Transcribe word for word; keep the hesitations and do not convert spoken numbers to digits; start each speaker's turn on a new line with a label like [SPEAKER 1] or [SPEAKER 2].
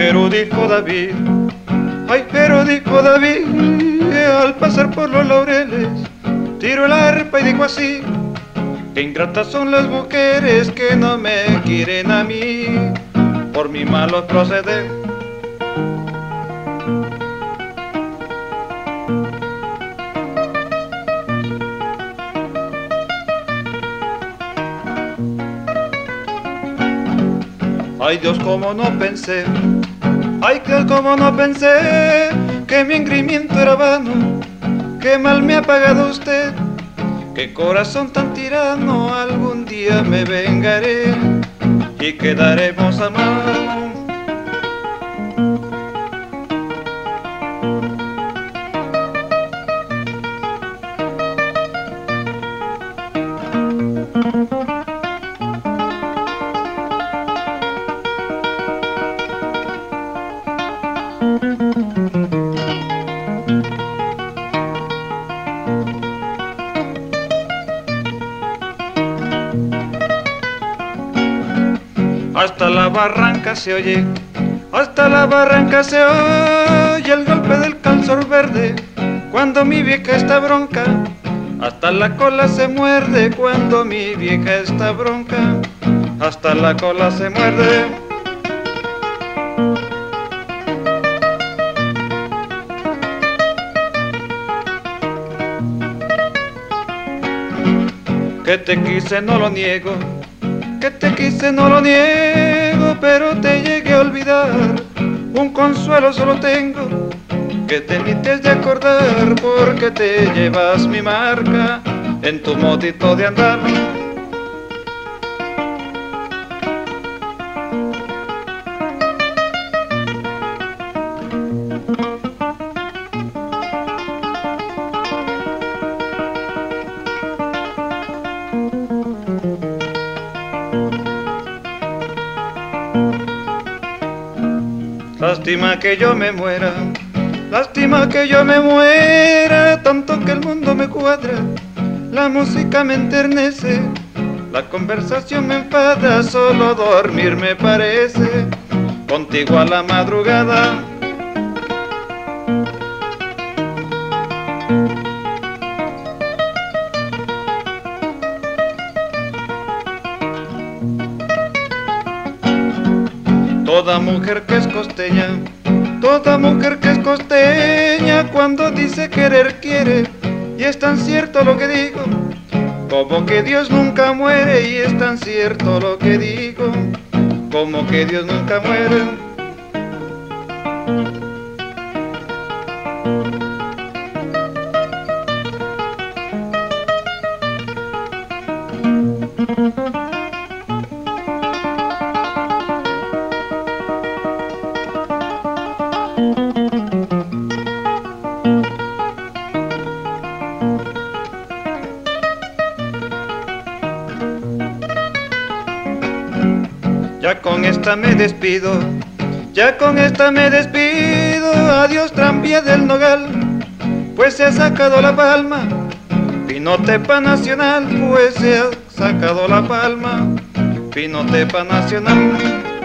[SPEAKER 1] pero dijo David, ay, pero dijo David, al pasar por los laureles, tiró el arpa y dijo así, qué ingratas son las mujeres que no me quieren a mí, por mi malo proceder. Ay Dios, cómo no pensé, ay Dios, cómo no pensé, que mi engreimiento era vano, que mal me ha pagado usted, qué corazón tan tirano, algún día me vengaré y quedaremos a mano. Hasta la barranca se oye, hasta la barranca se oye el golpe del calzón verde, cuando mi vieja está bronca, hasta la cola se muerde cuando mi vieja está bronca, hasta la cola se muerde. Que te quise no lo niego, que te quise no lo niego, pero te llegué a olvidar, un consuelo solo tengo, que te ni te has de acordar, porque te llevas mi marca en tu modito de andar. Lástima que yo me muera, lástima que yo me muera, tanto que el mundo me cuadra, la música me enternece, la conversación me enfada, solo dormir me parece, contigo a la madrugada. Toda mujer que es costeña, toda mujer que es costeña, cuando dice querer quiere, y es tan cierto lo que digo, como que Dios nunca muere, y es tan cierto lo que digo, como que Dios nunca muere. Ya con esta me despido, ya con esta me despido, adiós tranvía del Nogal, pues se ha sacado la palma, Pinotepa Nacional, pues se ha sacado la palma, Pinotepa Nacional.